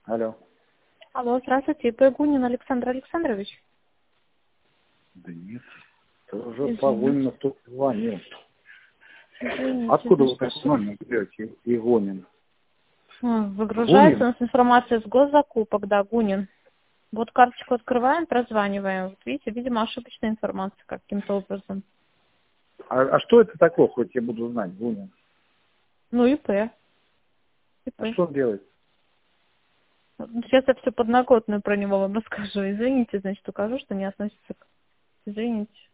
Алло. Алло, здравствуйте, Погунин Александр Александрович. Да нет, это уже Извините. Погунин тут звонил. Извините, Откуда вы значит, такой номер берете, Игонин? выгружается у Гунин? нас информация с госзакупок, да, Гунин. Вот карточку открываем, прозваниваем. Вот видите, видимо, ошибочная информация каким-то образом. А что это такое, хоть я буду знать, Гунин? Ну, ИП. А что он делает? Сейчас я все подноготную про него вам расскажу. Извините, значит, укажу, что не относится к... Извините.